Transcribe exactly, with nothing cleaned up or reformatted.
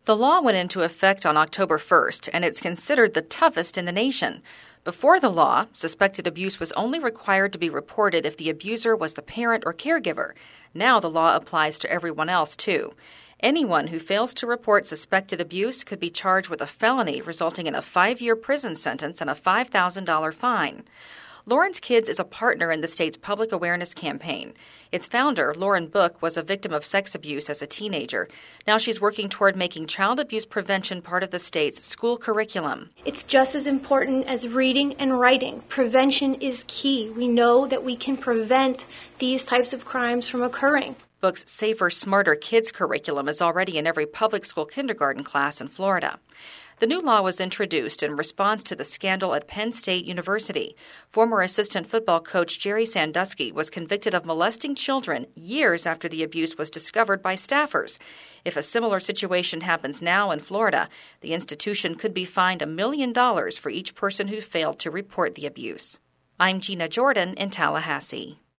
The law went into effect on October first, and it's considered the toughest in the nation. Before the law, suspected abuse was only required to be reported if the abuser was the parent or caregiver. Now the law applies to everyone else, too. Anyone who fails to report suspected abuse could be charged with a felony resulting in a five-year prison sentence and a five thousand dollars fine. Lauren's Kids is a partner in the state's public awareness campaign. Its founder, Lauren Book, was a victim of sex abuse as a teenager. Now she's working toward making child abuse prevention part of the state's school curriculum. It's just as important as reading and writing. Prevention is key. We know that we can prevent these types of crimes from occurring. Book's Safer, Smarter Kids curriculum is already in every public school kindergarten class in Florida. The new law was introduced in response to the scandal at Penn State University. Former assistant football coach Jerry Sandusky was convicted of molesting children years after the abuse was discovered by staffers. If a similar situation happens now in Florida, the institution could be fined a million dollars for each person who failed to report the abuse. I'm Gina Jordan in Tallahassee.